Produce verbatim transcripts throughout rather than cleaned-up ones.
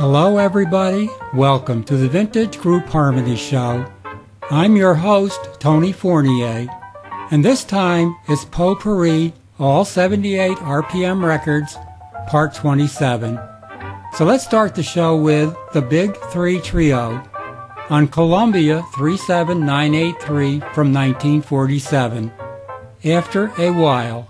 Hello everybody, welcome to the Vintage Group Harmony Show. I'm your host, Tony Fournier, and this time it's Potpourri All seventy-eight R P M Records, Part twenty-seven. So let's start the show with the Big Three Trio on Columbia three seven nine eight three from nineteen forty-seven, After a While.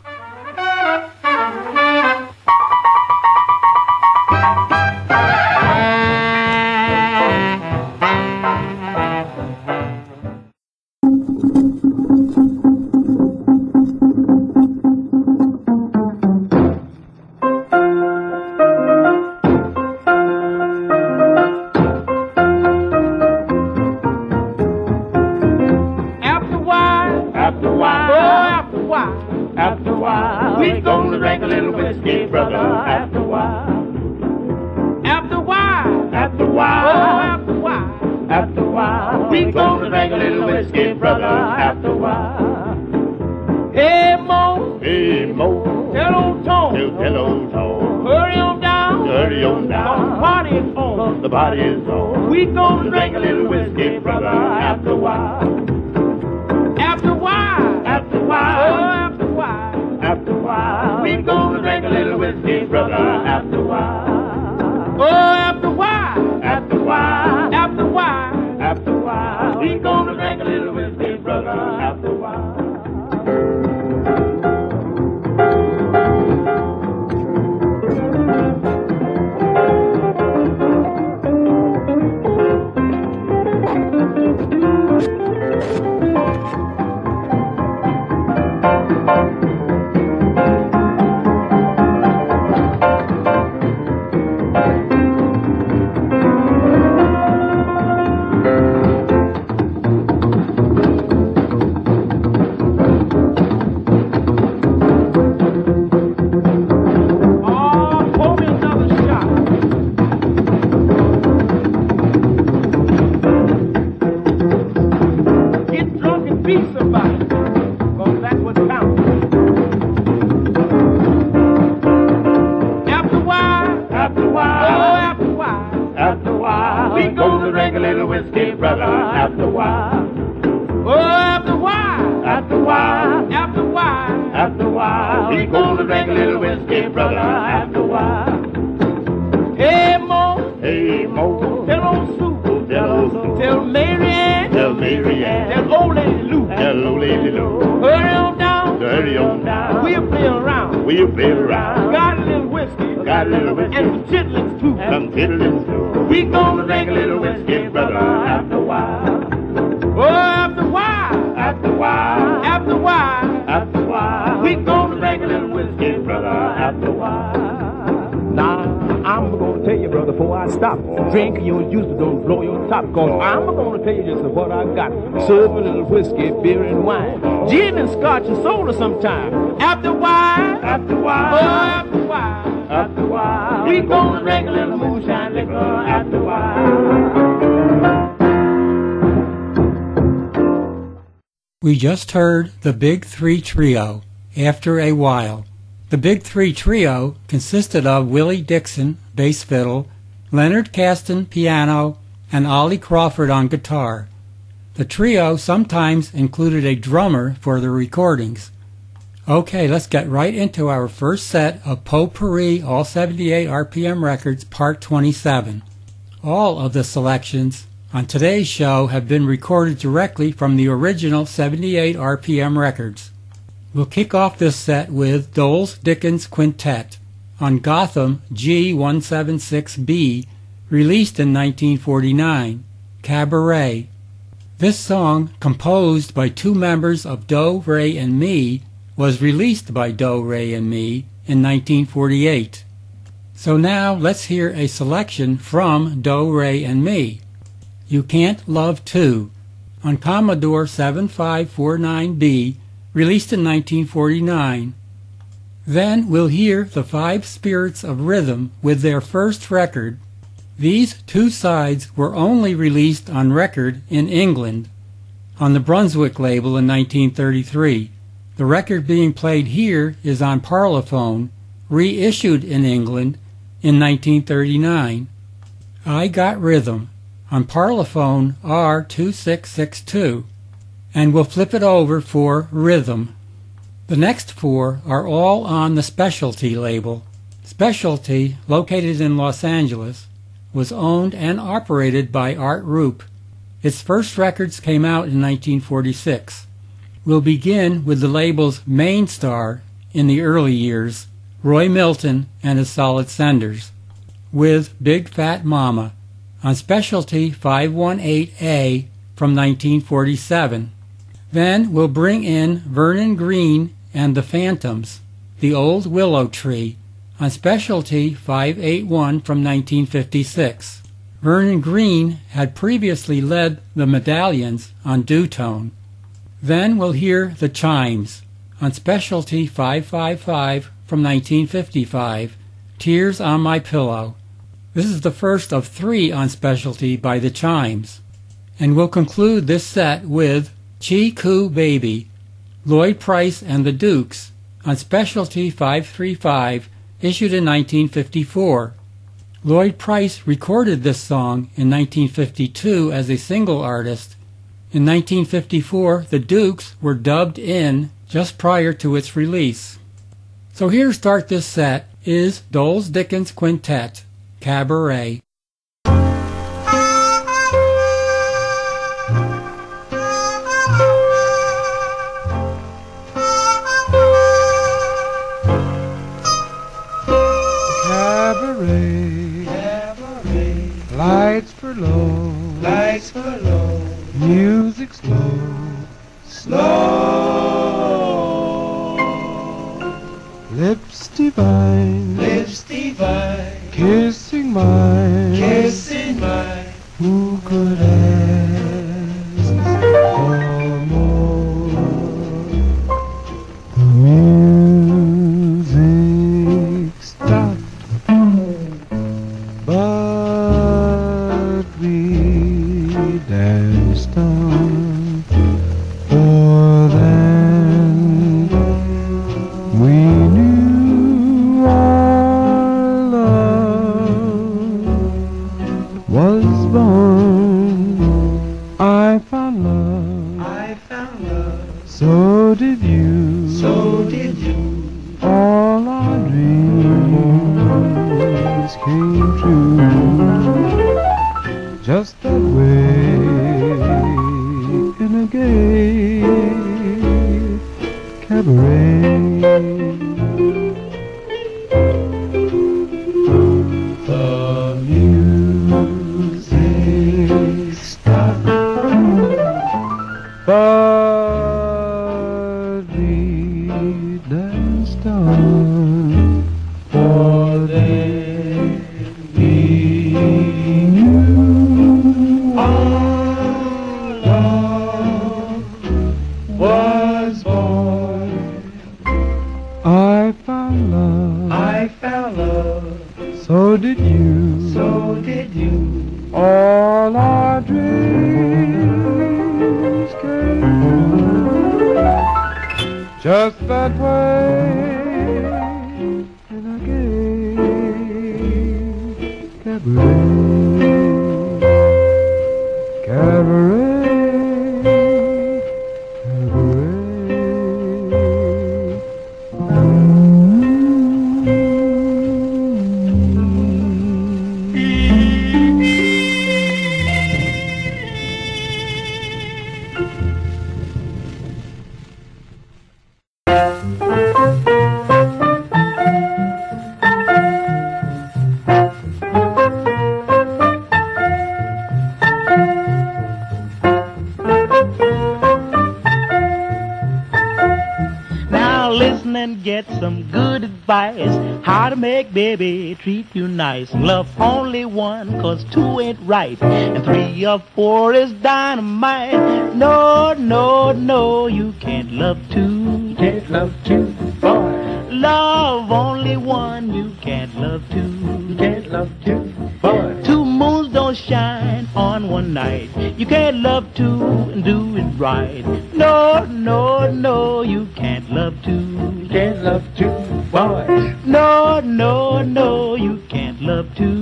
Drink your juice, don't blow your top. Cause I'm gonna tell you just what I got. Serve a little whiskey, beer, and wine. Gin and scotch and soda sometime. After a while, after a while, oh, after a while, after a while, we gonna drink a little moonshine liquor. After a while. We just heard the Big Three Trio, After a While. The Big Three Trio consisted of Willie Dixon, bass fiddle, Leonard Caston, piano, and Ollie Crawford on guitar. The trio sometimes included a drummer for the recordings. Okay, let's get right into our first set of Potpourri All seventy-eight R P M Records Part twenty-seven. All of the selections on today's show have been recorded directly from the original seventy-eight R P M records. We'll kick off this set with Doles Dickens Quintet on Gotham G one seventy-six B, released in nineteen forty-nine, Cabaret. This song, composed by two members of Do, Re, and Me, was released by Do, Re, and Me in nineteen forty-eight. So now let's hear a selection from Do, Re, and Me. You Can't Love Two, on Commodore seventy-five forty-nine B, released in nineteen forty-nine. Then we'll hear the Five Spirits of Rhythm with their first record. These two sides were only released on record in England, on the Brunswick label in nineteen thirty-three. The record being played here is on Parlophone, reissued in England in nineteen thirty-nine. I Got Rhythm on Parlophone R two six six two, and we'll flip it over for Rhythm. The next four are all on the Specialty label. Specialty, located in Los Angeles, was owned and operated by Art Rupe. Its first records came out in nineteen forty-six. We'll begin with the label's main star in the early years, Roy Milton and his Solid Senders, with Big Fat Mama on Specialty five eighteen A from nineteen forty-seven. Then we'll bring in Vernon Green and the Phantoms, The Old Willow Tree, on Specialty five eighty-one from nineteen fifty-six. Vernon Green had previously led the Medallions on Dutone. Then we'll hear The Chimes on Specialty five fifty-five from nineteen fifty-five, Tears on My Pillow. This is the first of three on Specialty by The Chimes. And we'll conclude this set with Chi Coo Baby, Lloyd Price and the Dukes on Specialty five thirty-five, issued in nineteen fifty-four. Lloyd Price recorded this song in nineteen fifty-two as a single artist. In nineteen fifty-four, the Dukes were dubbed in just prior to its release. So here to start this set is Doles Dickens Quintet, Cabaret. Lights for low, lights for low, music slow, slow. Lips divine, lips divine, kissing mine, kissing mine. Who could ask for more? The music stopped, but danced on, for then we knew our love was born. I found love, I found love, so did you, so did you. All our dreams came true, just that way, in a gay cabaret. The music stopped, but we danced on, for then we knew our love was born. I found love, I found love, so did you, so did you. All our dreams came true, just that way, in a gay cabaret. Cabaret, cabaret. Get some good advice, how to make baby treat you nice. Love only one, cause two ain't right, and three or four is dynamite. No, no, no, you can't love two. You can't love two, boy. Love only one, you can't love two. You can't love two, boy. Two moons don't shine on one night. You can't love two and do it right. No, no, no, you can't love two. You can't love two, boy. No, no, no, you can't love two. You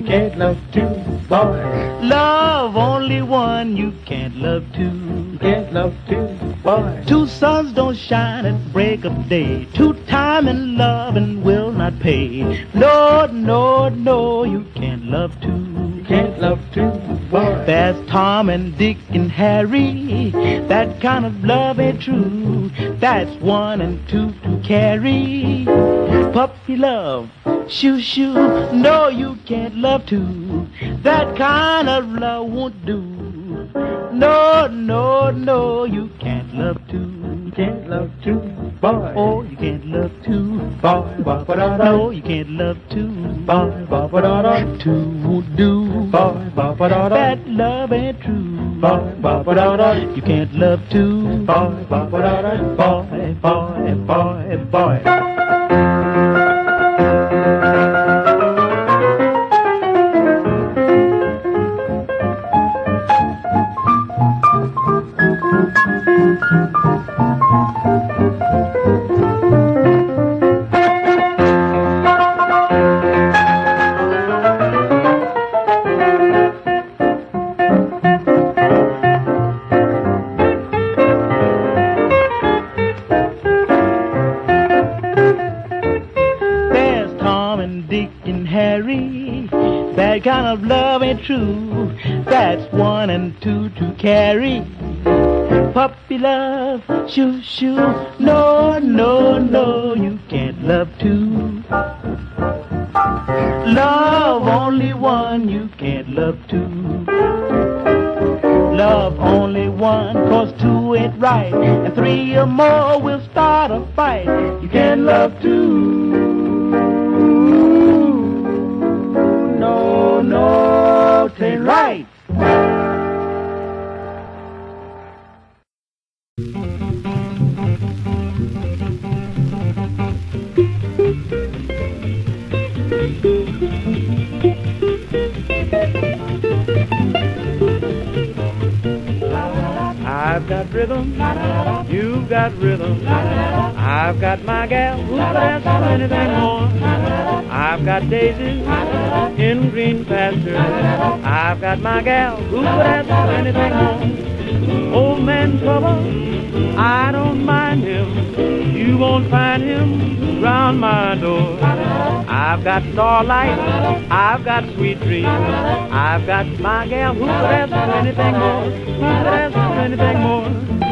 can't love two, boy. Love only one, you can't love two. You can't love two, boy. Two suns don't shine at break of day. Two time in love and will not pay. No, no, no, you can't love two. You can't love two, boy. There's Tom and Dick and Harry. That kind of love ain't true. That's one and two to carry. Puppy love, shoo shoo. No, you can't love two. That kind of love won't do. No, no, no, you can't love two. You can't love two, boy. Oh, you can't love two. Boy, boy, ba da da. No, you can't love two. Boy, boy, ba da da. Two won't do. Boy, boy, ba da da. That love ain't true. Boy, boy, ba da da. You can't love two. Boy, boy, ba da da. Boy, boy, boy, boy. That kind of love ain't true. That's one and two to carry. Puppy love, shoo shoo. No, no, no, you can't love two. Love only one, you can't love two. Love only one, cause two ain't right. And three or more will start a fight. You can't love two. No, no, 'tain't right. I've got rhythm, you've got rhythm. I've got my gal who'll dance for anything more. I've got daisies in green pastures. I've got my gal who'll dance for anything more. Old man trouble, I don't mind him. You won't find him round my door. I've got starlight, I've got sweet dreams. I've got my gal who could ask for anything more. Who could ask for anything more.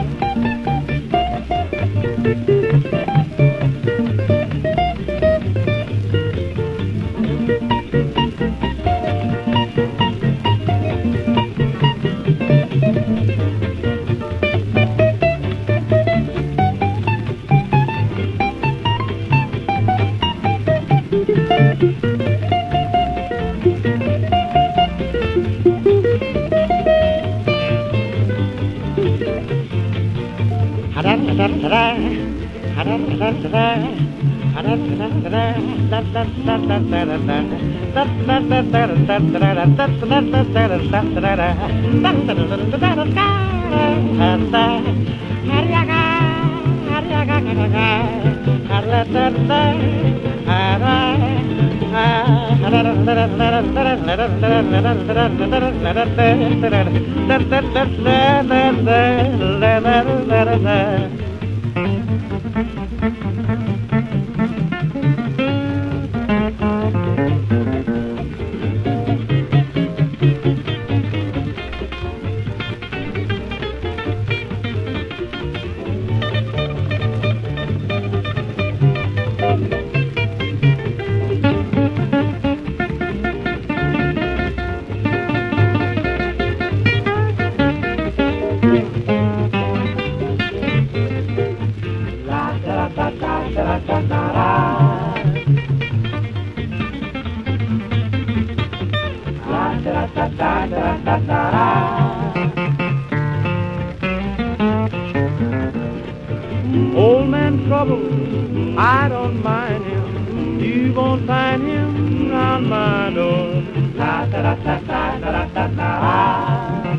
Old man trouble, I don't mind him. You won't find him round my door. La da da da da da da da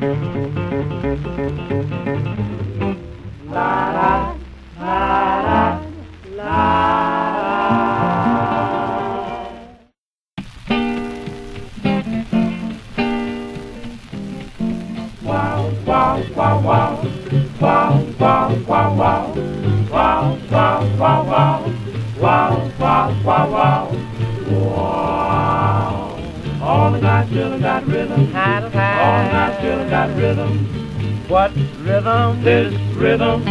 la la la la. still got rhythm. All night still got rhythm. What rhythm? This rhythm.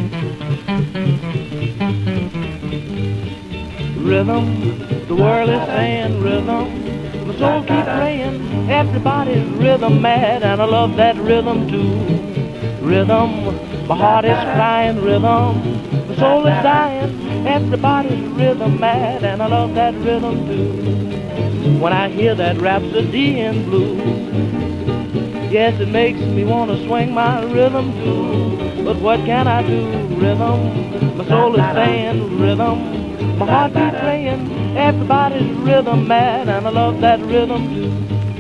Rhythm, the world is saying rhythm. My soul keeps praying, everybody's rhythm mad, and I love that rhythm too. Rhythm, my heart is crying rhythm. My soul is dying, everybody's rhythm mad, and I love that rhythm too. When I hear that rhapsody in blue, yes, it makes me want to swing my rhythm too. But what can I do? Rhythm, my soul is saying rhythm. My heart keeps praying, everybody's rhythm mad, and I love that rhythm too.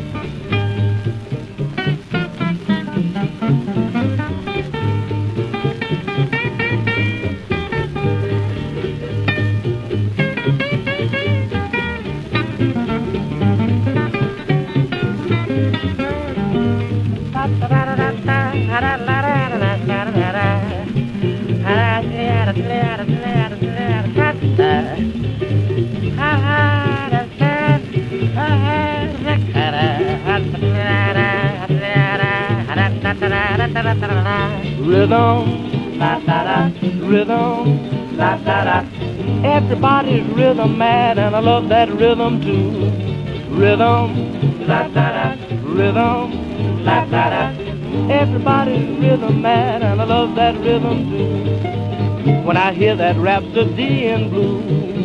Rhythm, la da da, rhythm, la da da. Everybody's rhythm mad, and I love that rhythm too. Rhythm, la da da, rhythm, la da da. Everybody's rhythm mad, and I love that rhythm too. When I hear that rhapsody in blue,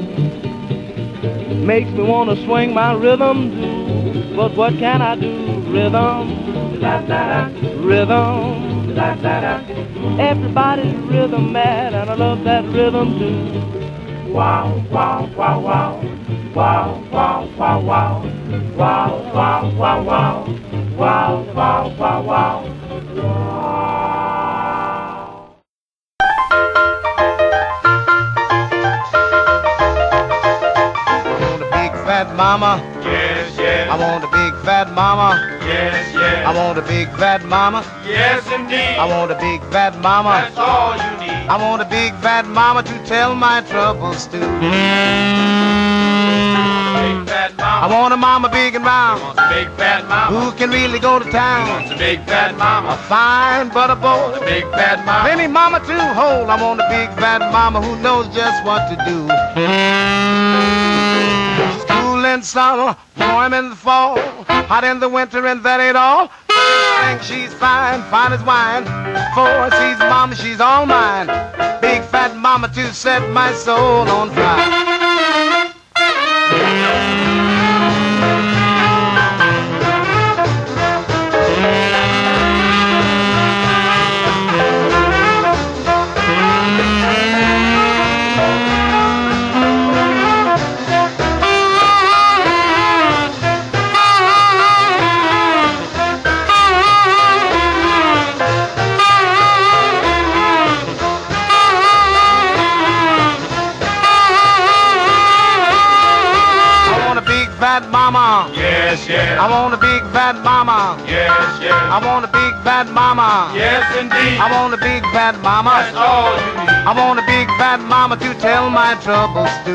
makes me want to swing my rhythm too. But what can I do? Rhythm, la da da, rhythm. Da, da, da. Everybody's rhythm mad, and I love that rhythm too. Wow, wow, wow, wow. Wow, wow, wow, wow. Wow, wow, wow, wow. Wow, wow, wow, wow. I want a big fat mama. Yes, yes. I want a big fat mama. Yes, yes. I want a big fat mama. Yes, indeed. I want a big fat mama. That's all you need. I want a big fat mama to tell my troubles to. Big fat I mama. want a mama big and round, Wants a big fat mama. who can really go to town. Wants a big fat A mama. fine butter bowl, A big fat mama. plenty mama to hold. I want a big fat mama who knows just what to do. School in summer, warm in the fall, hot in the winter, and that ain't all. Think she's fine, fine as wine. For she's mama, she's all mine. Big fat mama to set my soul on fire. Fat mama. Yes, yes. I want a big fat mama. Yes, yes. I want a big fat mama. Yes, indeed. I want a big fat mama. That's all you need. I want a big fat mama to tell my troubles to.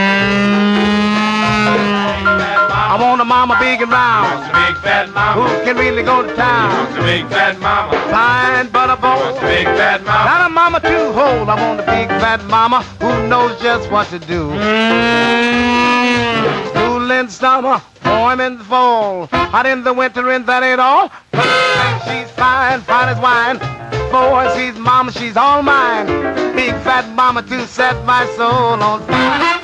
I want a mama big and round, Wants a big fat who mama. can really go to town. Wants a big fat mama. Fine butter bowl, Wants a big fat mama. not a mama to hold. I want a big fat mama who knows just what to do. School in summer, warm in the fall, hot in the winter, and that ain't all. She's fine, fine as wine. For she's mama, she's all mine. Big fat mama to set my soul on fire.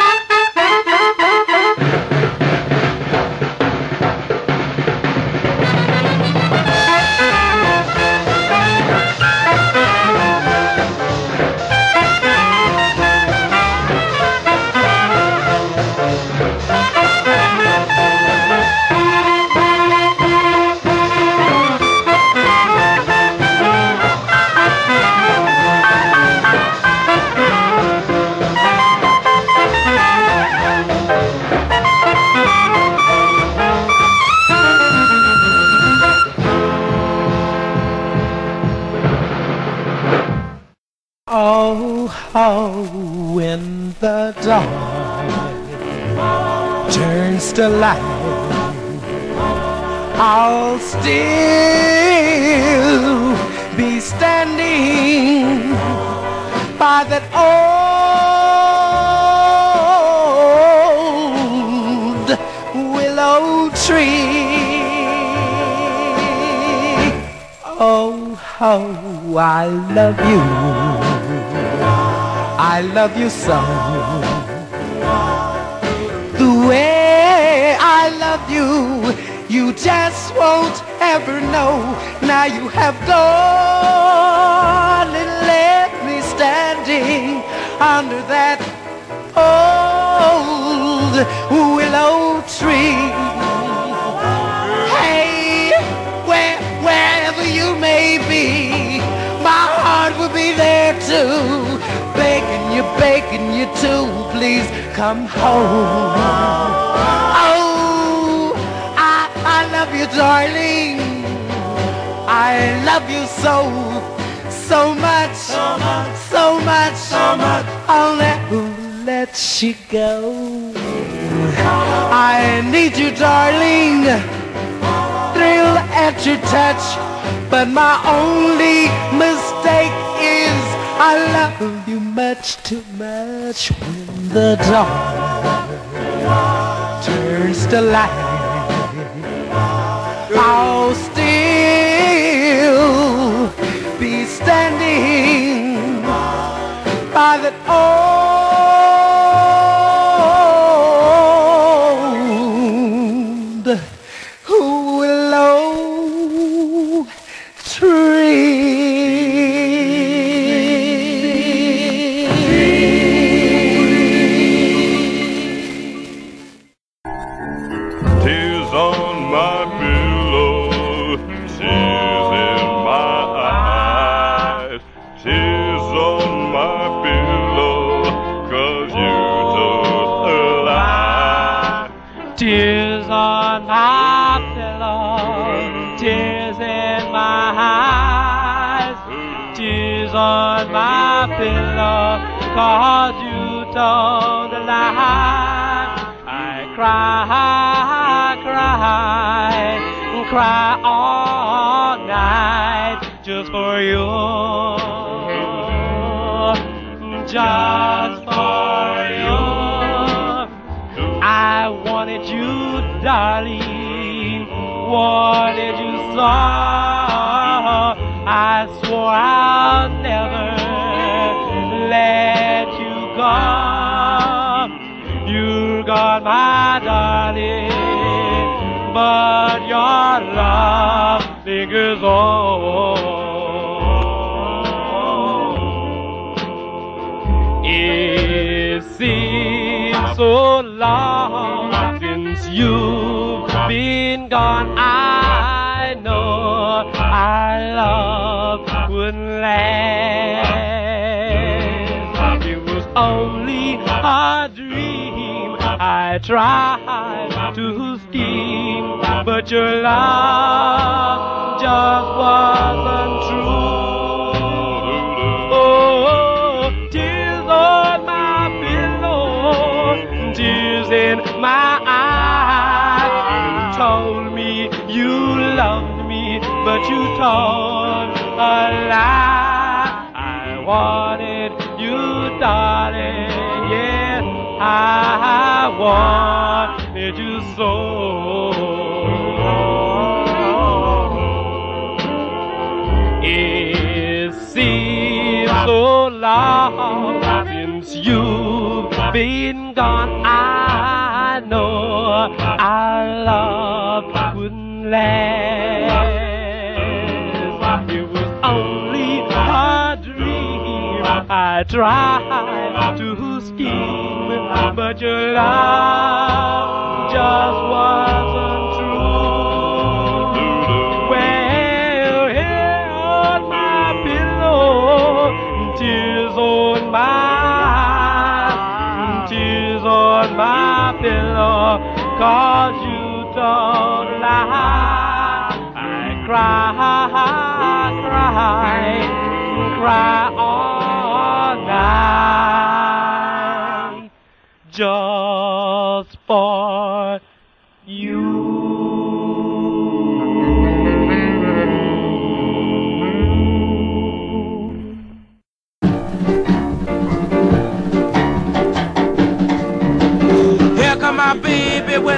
Oh, how when the dark turns to light, I'll still be standing by that old willow tree. Oh, how I love you, I love you so. The way I love you, you just won't ever know. Now you have gone and left me standing under that old willow tree. Hey, where, wherever you may be, my heart will be there too, begging you, begging you to please come home. Oh, I, I love you, darling. I love you so, so much, so much, so much, so much. I'll never let you go. I need you, darling, thrill at your touch, but my only mistake is I love you much too much. When the dark turns to light, I'll still be standing by that old willow Tears on my pillow, tears in my eyes. Tears on my pillow, 'cause you told a lie. Tears on my pillow, tears in my eyes. Tears on my pillow, 'cause you told a lie. I cry, cry, cry all night just for you, just for you. I wanted you, darling, wanted you so. I swore I'll never let you go. You're gone, my darling, but your love lingers on. It seems so long since you've been gone. I know our love wouldn't last. It was only a dream. I tried to scheme, but your love just wasn't true. Oh, tears on my pillow, tears in my eyes. You told me you loved me, but you told a lie. I wanted you, darling, yes, I wanted you so. It seems so long since you've been gone. I know our love wouldn't last. It was only a dream. I tried to scheme, but your love just wasn't true. Well, here on my pillow, tears on my, tears on my pillow, 'cause you don't lie. I cry, cry, cry all night just for you.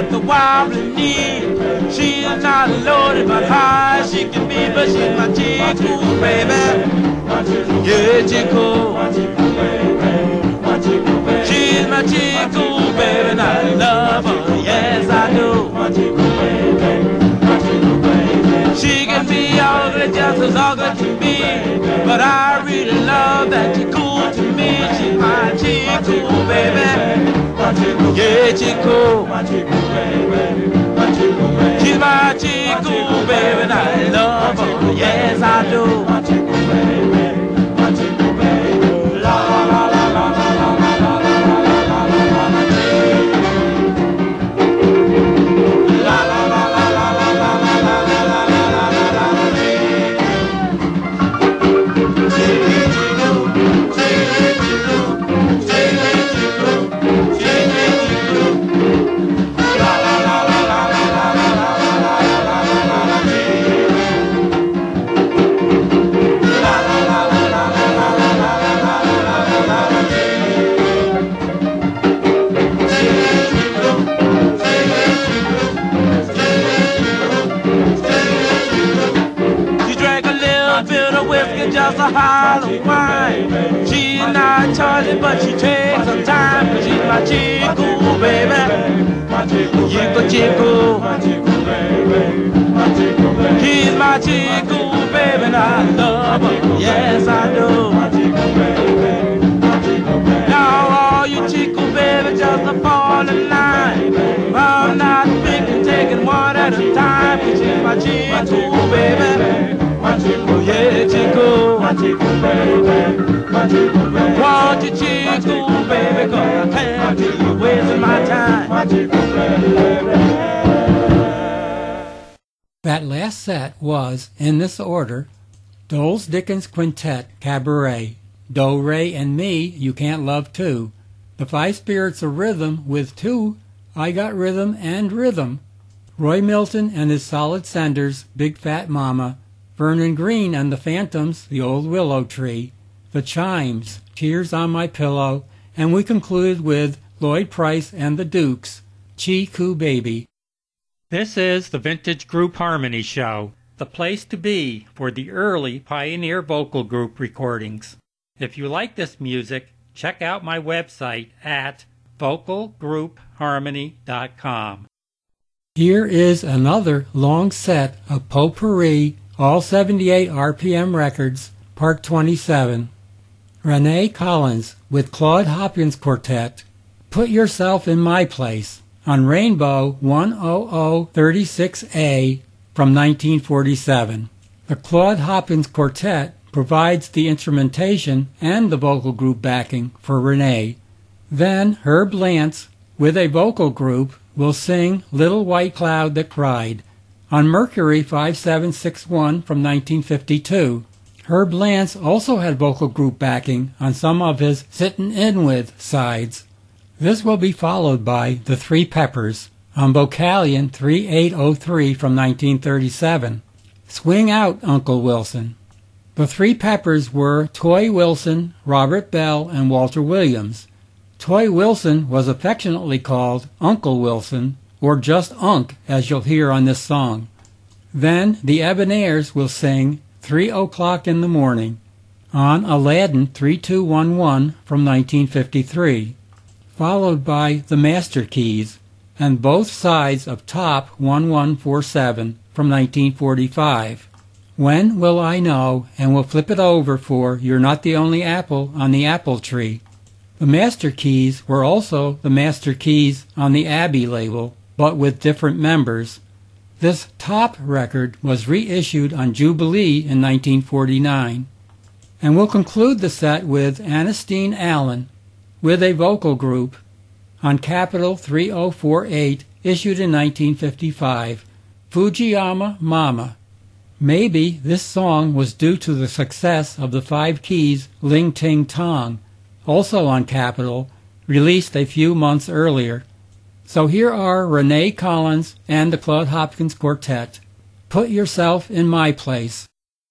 got the wobbly knee. She's not loaded but high she can be, but she's my chico, baby. Yeah, chico. She's my chico, baby, and I love her, yes I do. She can be ugly just as ugly to me, but I really love that she's cool to me. She's my chico, baby. Yeah, chico. She's my chico, baby, and I love her, yes I do. La la la la la la la la la la la la la. Just a hollow wine. She's not Charlie, but she takes some time. She's my chico, baby. Chico, chico. She's my chico, baby, and I love her. Yes, I do. Now all you chico, baby, just a fall in line. I'm not picking, taking one at a time. She's my chico, baby. Oh yeah, chico, my chico, baby, my chico, baby. Want you, chico, baby, 'cause I can't be wasting my time, my chico, baby. That last set was, in this order, Doles Dickens Quintet, Cabaret, Do, Re, and Me, You Can't Love Two, The Five Spirits of Rhythm with Two, I Got Rhythm and Rhythm, Roy Milton and His Solid Senders, Big Fat Mama, Vernon Green and the Phantoms, The Old Willow Tree, The Chimes, Tears on My Pillow, and we conclude with Lloyd Price and the Dukes, Chi Coo Baby. This is the Vintage Group Harmony Show, the place to be for the early Pioneer vocal group recordings. If you like this music, check out my website at vocal group harmony dot com. Here is another long set of potpourri, all seventy-eight R P M records, Part twenty-seven. Renee Collins with Claude Hopkins Quartet, Put Yourself in My Place, on Rainbow one hundred thirty-six A from nineteen forty-seven. The Claude Hopkins Quartet provides the instrumentation and the vocal group backing for Renee. Then Herb Lance, with a vocal group, will sing Little White Cloud That Cried, on Mercury five seven six one from nineteen fifty-two. Herb Lance also had vocal group backing on some of his Sittin' In With sides. This will be followed by The Three Peppers on Vocalion thirty-eight oh three from nineteen thirty-seven. Swing Out, Uncle Wilson. The Three Peppers were Toy Wilson, Robert Bell, and Walter Williams. Toy Wilson was affectionately called Uncle Wilson, or just Unc, as you'll hear on this song. Then the Ebonairs will sing Three O'Clock in the Morning on Aladdin thirty-two eleven from nineteen fifty-three, followed by the Master Keys and both sides of Top eleven forty-seven from nineteen forty-five. When Will I Know, and we'll flip it over for You're Not the Only Apple on the Apple Tree. The Master Keys were also the Master Keys on the Abbey label, but with different members. This Top record was reissued on Jubilee in nineteen forty-nine. And we'll conclude the set with Ernestine Allen, with a vocal group, on Capitol three oh four eight, issued in nineteen fifty-five, Fujiyama Mama. Maybe this song was due to the success of the Five Keys Ling Ting Tong, also on Capitol, released a few months earlier. So here are Renee Collins and the Claude Hopkins Quartet, Put Yourself in My Place.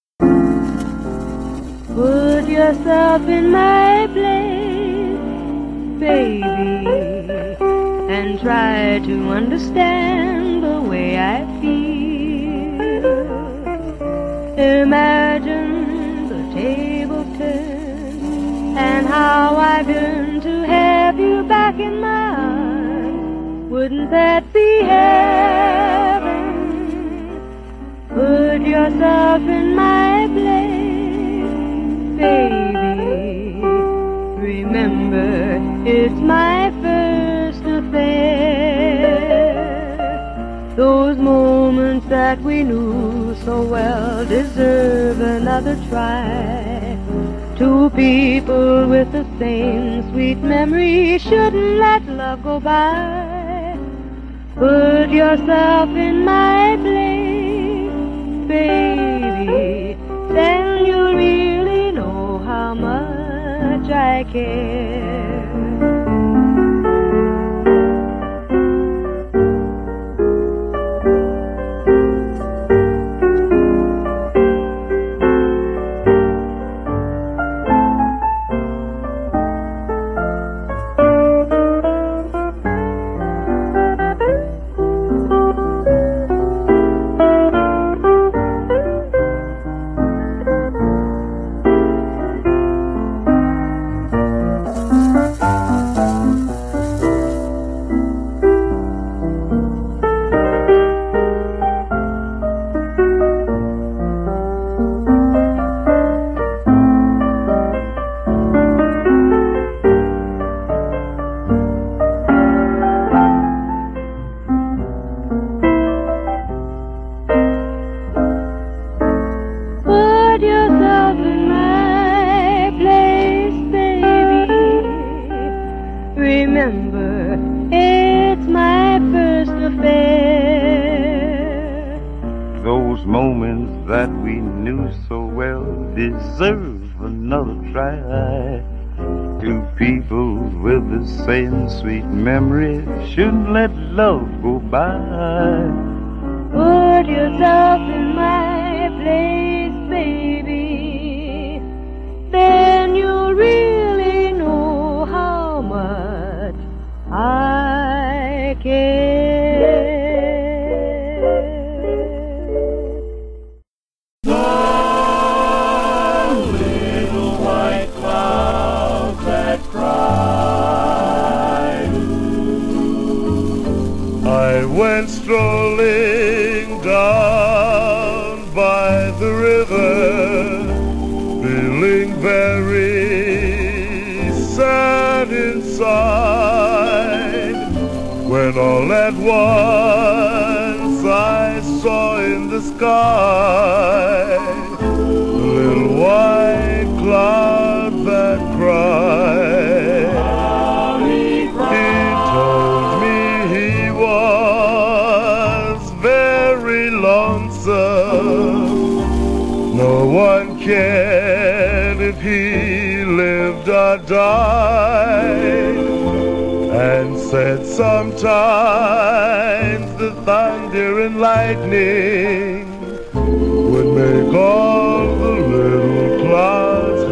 Put yourself in my place, baby, and try to understand the way I feel. Imagine the table turned and how I've yearned to have you back in my arms. Wouldn't that be heaven? Put yourself in my place, baby. Remember, it's my first affair. Those moments that we knew so well deserve another try. Two people with the same sweet memory shouldn't let love go by. Put yourself in my place, baby, then you'll really know how much I care. Same sweet memory shouldn't let love go by. Put yourself in my place, baby, then you'll really know how much I care. The little white clouds that cry. I went strolling down by the river, feeling very sad inside, when all at once I saw in the sky a little white cloud that cried. No one cared if he lived or died, and said sometimes the thunder and lightning would make all the little clouds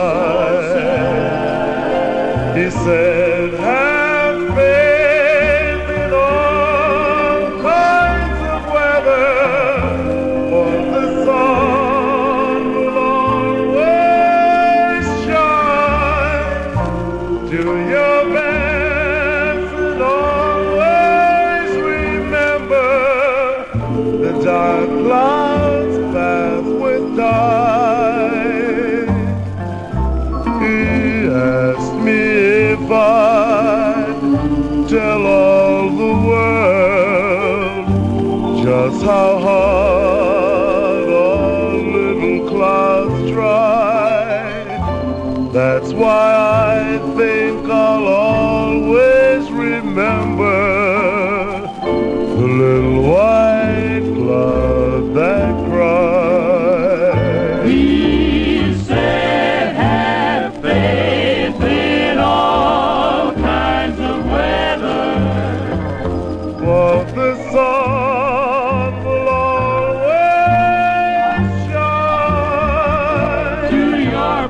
hide. He said, have faith in all kinds of weather, for the sun will always shine. Do your best and always remember the dark clouds pass with tide. He asked me if I'd tell all the world just how hard all little clouds try. That's why I think I'll always remember the little white cloud that cried. He said, have faith in all kinds of weather, for the sun will always shine. do your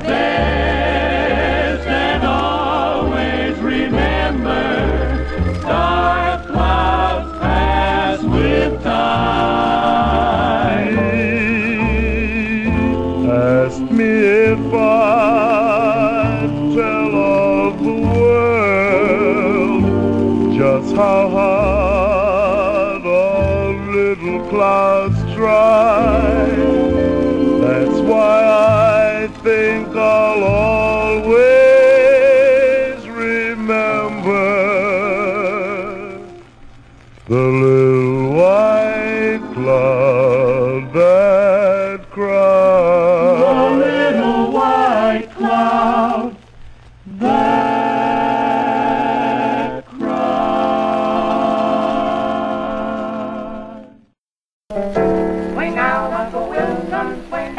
best and always remember, darling. little clouds dry. That's why I think I'll always remember the little white cloud that cried. The little white cloud that cried. Swing out, Uncle Wilson, swing.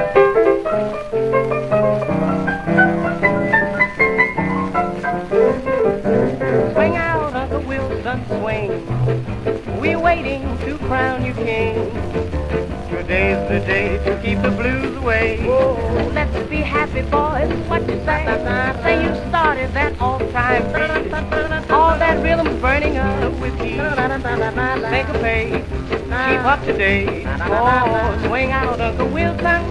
Swing out, Uncle Wilson, swing. We're waiting to crown you king. Today's the day to keep the blues away. Whoa. Let's be happy, boys. What you say? Say you started that all-time beat. All that rhythm's burning up with heat. Syncopate, keep up to date. Oh, swing out, Uncle Wilson.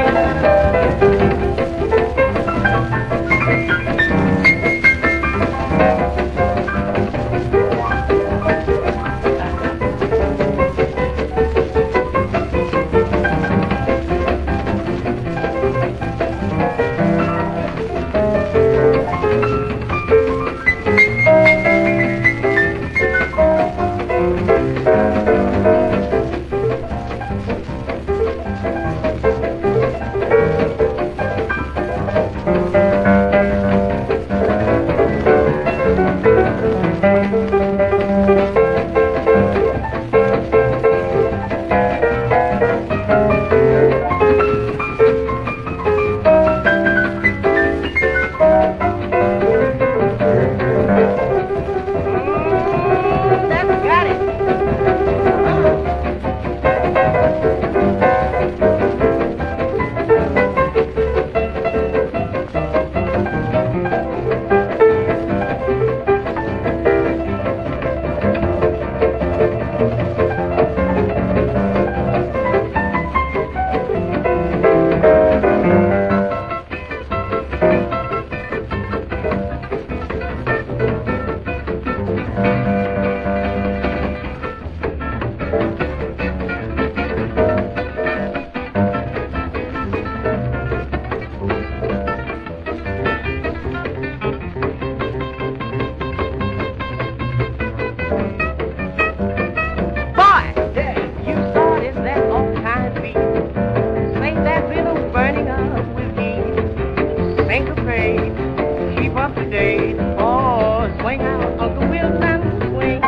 Keep up to date. Oh, swing out, Uncle Wilson, swing.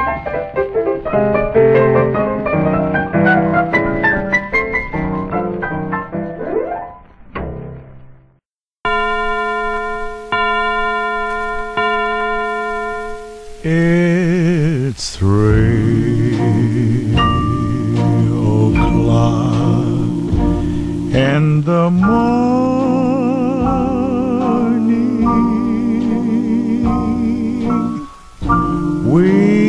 It's three o'clock in the morning. We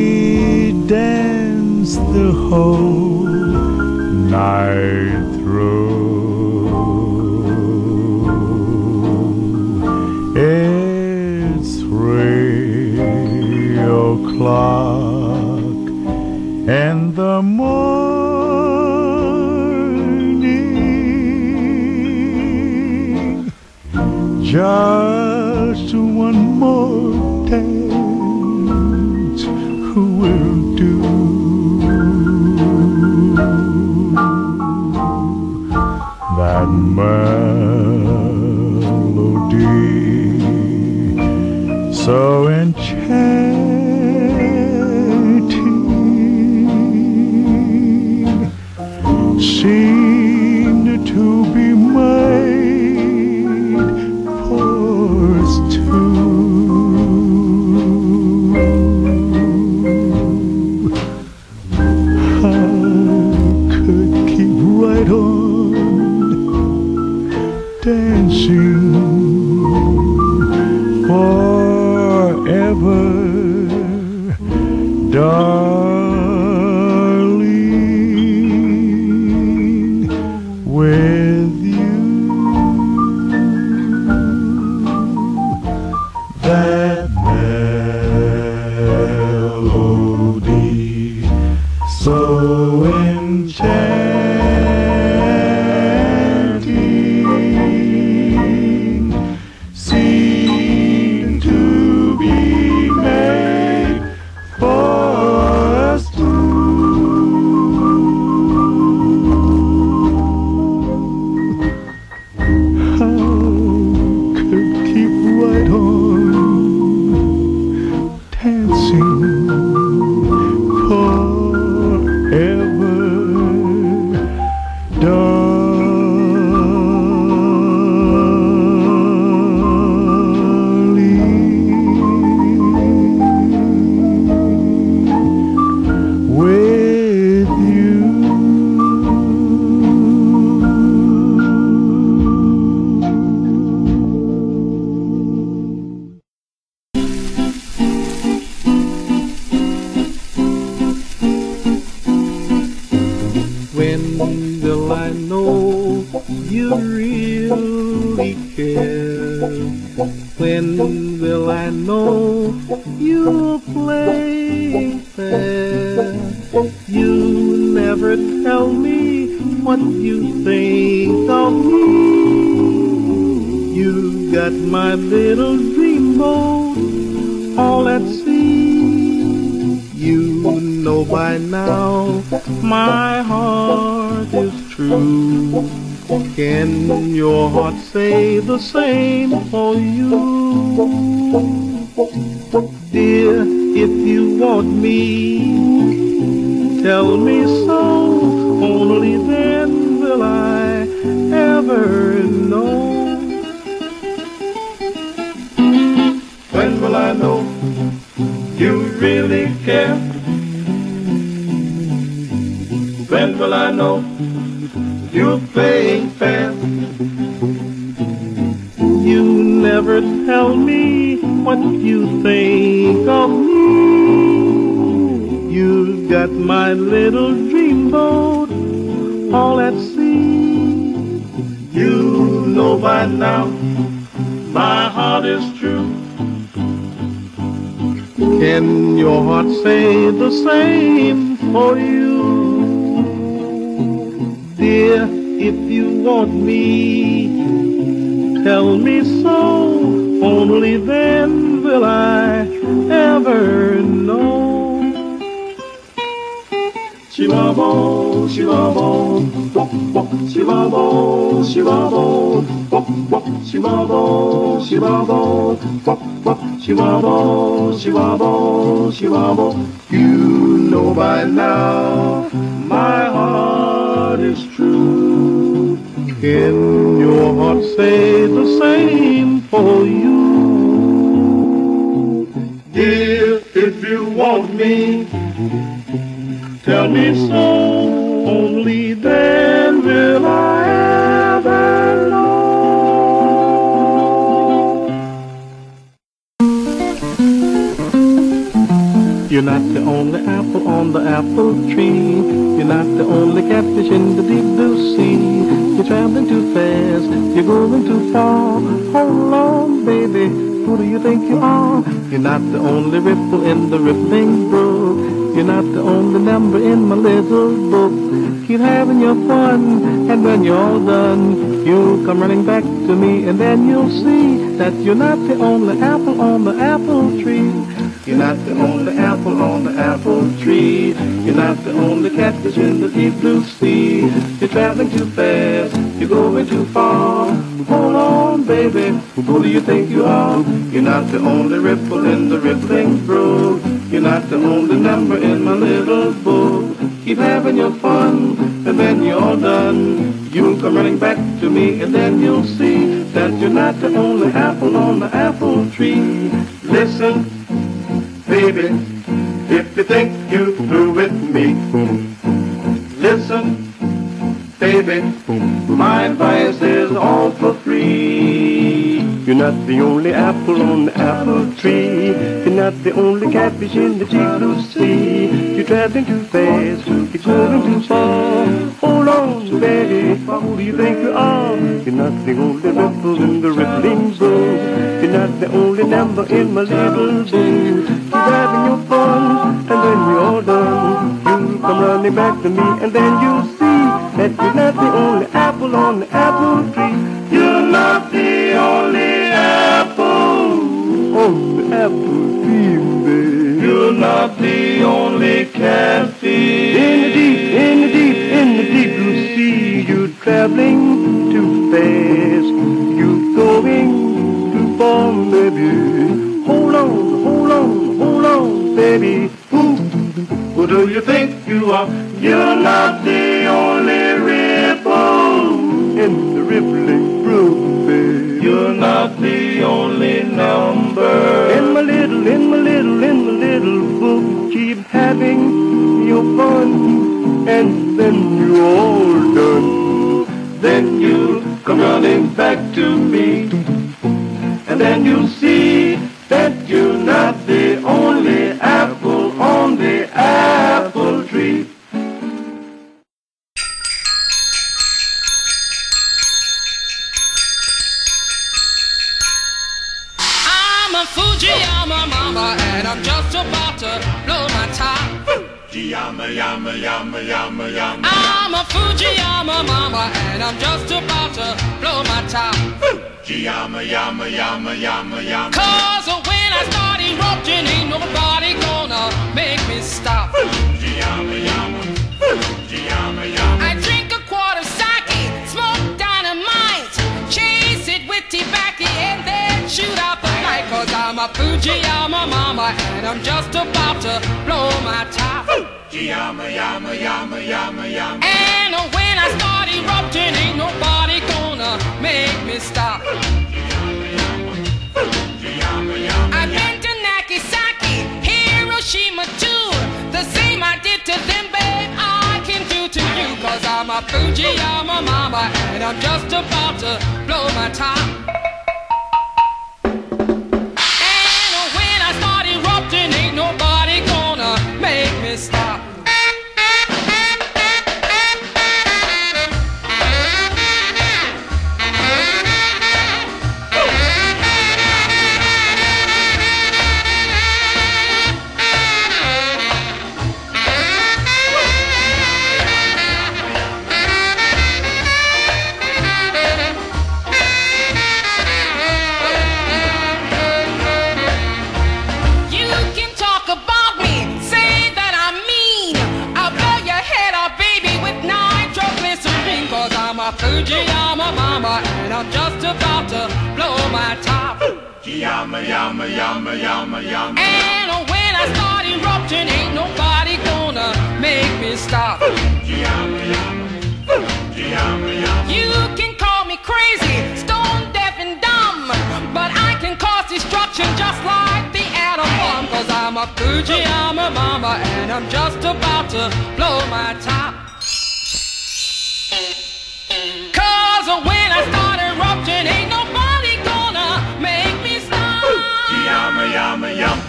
dance the whole night through. It's three o'clock in the morning. Just one more dance will do. That melody so enchanting seemed to be made for us two. when chanting seemed to be made for us the same for you. Dear, if you want me, tell me so, only then will I ever know. When will I know you really care? When will I know you're playing fair? You never tell me what you think of me. You got my little dreamboat all at sea. You know by now my heart is true. Can your heart say the same for you? Dear, if you want me, tell me so, only then will I ever know. Chivabo, chivabo, chivabo, chivabo, chivabo, chivabo, chivabo, chivabo, chivabo. You know by now my heart is true. Can your heart say the same for you? Dear, if you want me, tell me so, only then will I ever know. You're not the only apple on the apple tree. You're not the only catfish in the deep blue sea. You're traveling too fast, you're going too far. Hold on, baby, who do you think you are? You're not the only ripple in the rippling brook. You're not the only number in my little book. Keep having your fun, and when you're all done, you'll come running back to me, and then you'll see that you're not the only apple on the apple tree. You're not the only apple on the apple tree. You're not the only catfish in the deep blue sea. You're traveling too fast, you're going too far. Hold on, baby, who do you think you are? You're not the only ripple in the rippling brook. You're not the only number in my little book. Keep having your fun, and when you're all done, you'll come running back to me, and then you'll see that you're not the only apple on the apple tree. Listen, baby, if you think you're through with me, listen, baby, my advice is all for free. You're not the only apple on the apple tree. You're not the only catfish in the deep blue sea. You're traveling too fast, you're going too far. Hold on, baby, who do you think you are? You're not the only ripple in the rippling brook. You're not the only number in my little book. You're having your fun, and when we're all done, you'll come running back to me, and then you'll see that you're not the only apple on the apple tree. You're not the only apple on the apple tree, baby. You're not the only catfish in the deep, in the deep, in the deep blue sea. You're traveling too fast. You're going too far, baby. Hold on, hold on, hold on, baby. Ooh. Who do you think you are? You're not the only ripple in the rippling brook, baby. You're not the only number in my little, in my little, in my little book. Keep having your fun, and then you're all done. Then you'll come running back to me, and then you'll see that you're not the only apple on the apple tree. I'm a Fujiyama mama, and I'm just about to blow my top. Fujiyama, yama, yama, yama, yama. I'm a Fujiyama mama, and I'm just about to blow my top. Fujiyama, yama, yama, yama, yama. Cause when I start erupting, ain't nobody gonna make me stop. Fujiyama, yama, Fujiyama, yama. I drink a quart of sake, smoke dynamite, chase it with tobacco, and then shoot out the light. Cause I'm a Fujiyama mama, and I'm just about to blow my top. Fujiyama, yama, yama, yama, yama. And when I start erupting, ain't nobody gonna make me stop. I've been to Nagasaki, Hiroshima too. The same I did to them, babe, I can do to you. Cause I'm a Fujiyama mama, and I'm just about to blow my top. And when I start erupting, ain't nobody gonna make me stop. Fujiyama mama, and I'm just about to blow my top. Fujiyama, yama, yama, yama, yama. And when I start erupting, ain't nobody gonna make me stop. Fujiyama, yama, Fujiyama, yama. You can call me crazy, stone deaf and dumb, but I can cause destruction just like the atom bomb. Cause I'm a Fujiyama mama, and I'm just about to blow my top. Cause when I start erupting, ain't nobody gonna make me stop. Yama, yama, yama.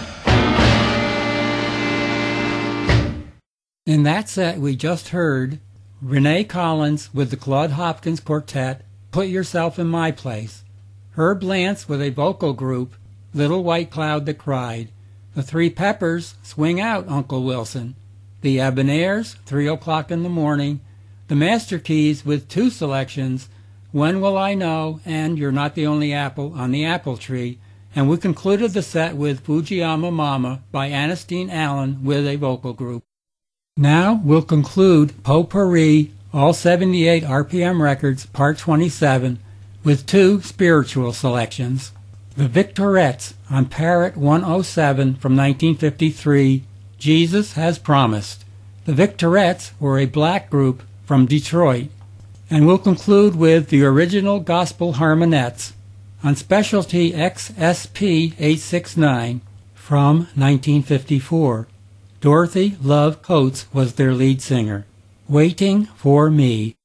In that set we just heard Renee Collins with the Claude Hopkins Quartet, Put Yourself in My Place, Herb Lance with a vocal group, Little White Cloud That Cried, the Three Peppers, Swing Out, Uncle Wilson, the Ebonairs, Three O'Clock in the Morning, the Master Keys with two selections, When Will I Know and You're Not the Only Apple on the Apple Tree, and we concluded the set with Fujiyama Mama by Ernestine Allen with a vocal group. Now we'll conclude Potpourri, all seventy-eight R P M records, part twenty-seven, with two spiritual selections. The Victorettes on Parrot one oh seven from nineteen fifty-three, Jesus Has Promised. The Victorettes were a black group from Detroit. And we'll conclude with the original Gospel Harmonettes on Specialty X S P eight sixty-nine from nineteen fifty-four. Dorothy Love Coates was their lead singer. Waiting for Me.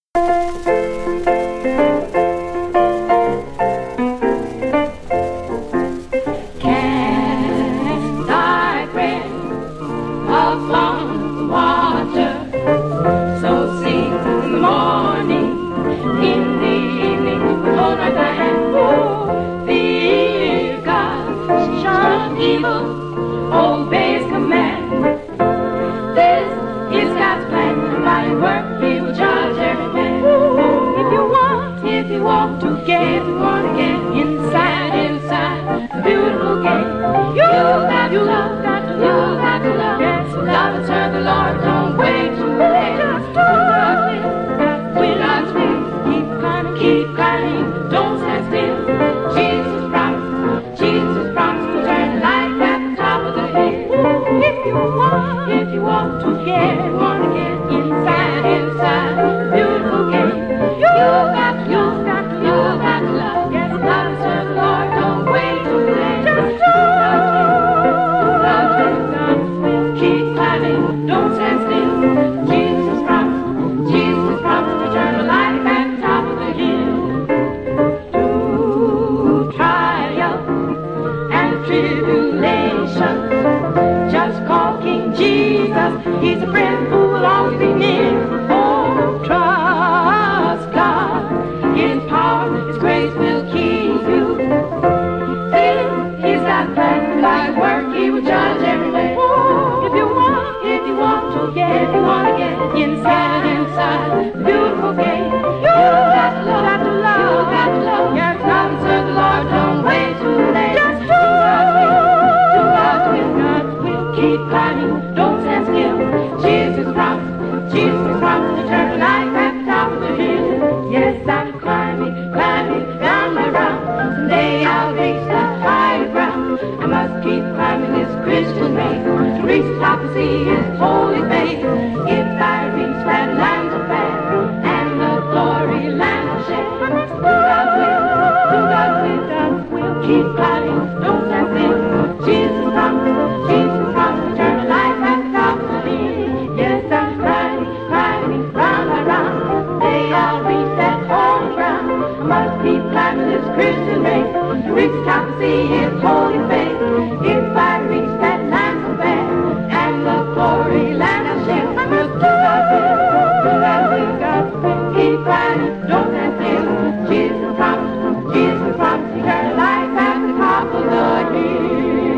Cast thy bread upon the water, so sing in the morning, in the evening, hold out thy hand. Oh, fear God, shun evil, obey His command. This is God. inside, inside, beautiful game. You got to love, got to love, you got to love. Yes, now and serve the Lord, don't wait too late. Just do God's will, do God's will, God's will. Keep climbing, don't stand still. Jesus promised, Jesus promised eternal life at the top of the hill. Yes, I'm climbing, climbing down my round. Someday I'll reach the higher ground. I must keep climbing this Christian race to reach the top and see His holy face. If I reach that land of fair and the glory land of share, do God's will, do God's will, God's will. Keep climbing, don't stand still. Jesus promised, Jesus promised eternal life at the top of the hill. Yes, I'm climbing, climbing round and round. Someday I'll reach that holy ground. I must keep climbing this Christian race to reach the top and see His holy face. If I reach that land of fair and the glory land of share, I must do God's will, do God's will, God's will. Keep climbing, don't stand still. Jesus promised, Jesus promised eternal life at the top of the hill.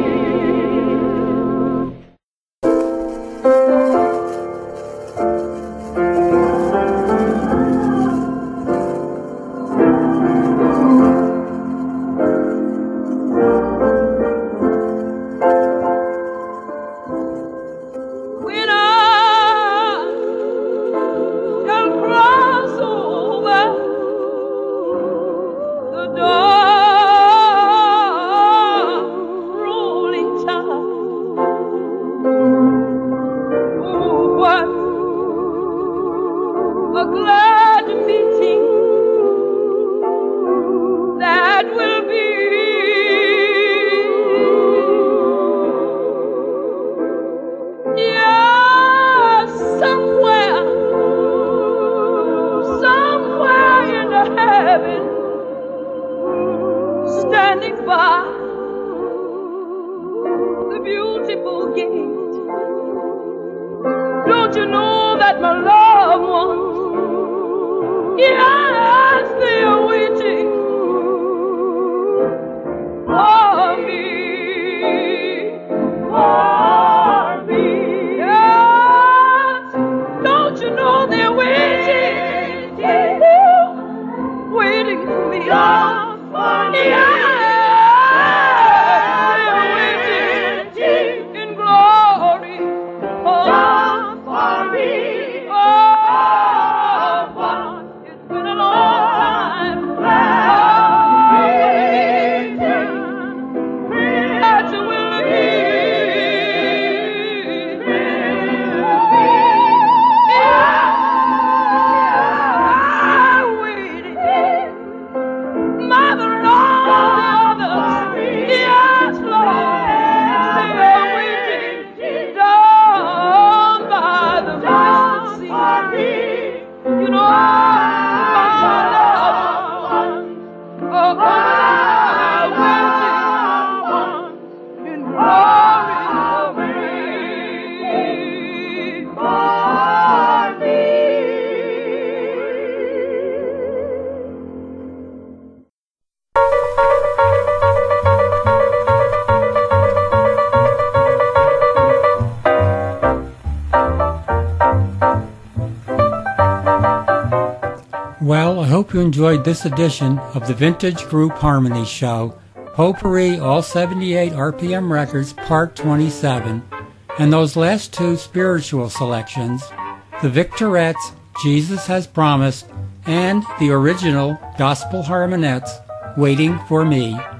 Well, I hope you enjoyed this edition of the Vintage Group Harmony Show, Potpourri All seventy-eight R P M Records Part twenty-seven, and those last two spiritual selections, the Victorettes, Jesus Has Promised, and the original Gospel Harmonettes, Waiting for Me.